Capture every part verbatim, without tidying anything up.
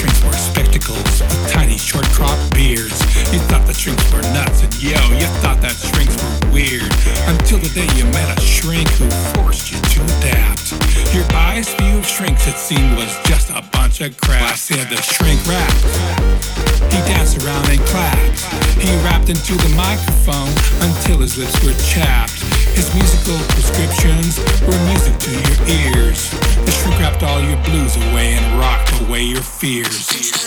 shrinks wore spectacles with tiny short crop beards. You thought the shrinks were nuts, and yo, you thought that shrinks were weird. Until the day you met a shrink who forced you to adapt. Your biased view of shrinks, it seemed, was just a bunch of crap. I said the shrink rapped. He danced around and clapped. He rapped into the microphone until his lips were chapped. His musical prescriptions were music to your ears. The shrink rapped all your blues away and rocked away your fears.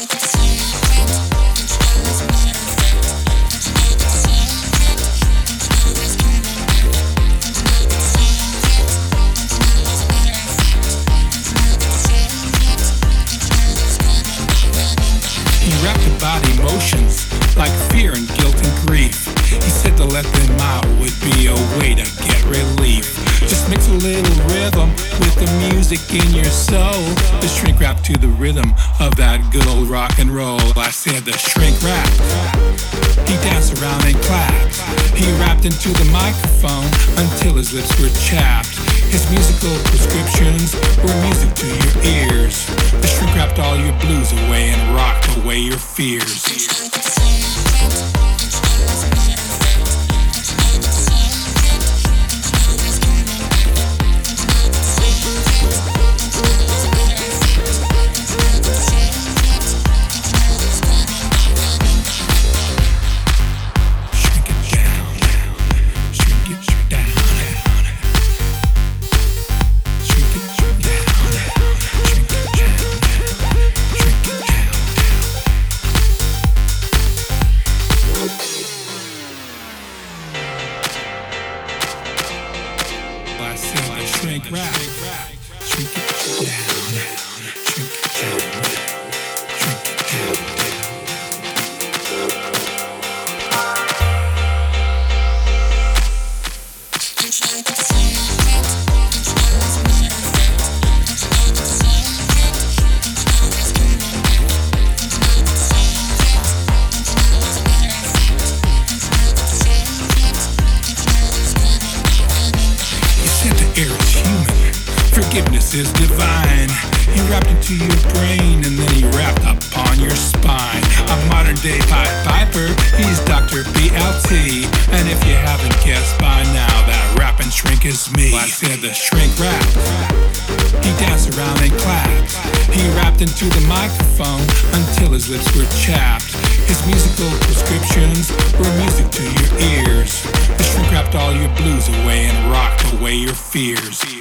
He rapped about emotions like fear and guilt and grief. He said to let them out would be a way to get relief. Just mix a little rhythm with the music in your soul. The shrink rap to the rhythm of that good old rock and roll. I said the shrink rap. He danced around and clapped. He rapped into the microphone until his lips were chapped. His musical prescriptions were music to your ears. The shrink rapped all your blues away and rocked away your fears. Shrink rap, shrink it down, shrink it down, shrink it down. You said the air is human, forgiveness is divine. He rapped into your brain and then he rapped upon your spine. A modern day Pied Piper, he's Doctor B L T. And if you haven't guessed by now, that rapping shrink is me. I said the shrink rap. He danced around and clapped. He rapped into the microphone until his lips were chapped. His musical prescriptions were music to your ears. The shrink rapped all your blues away and rocked away your fears.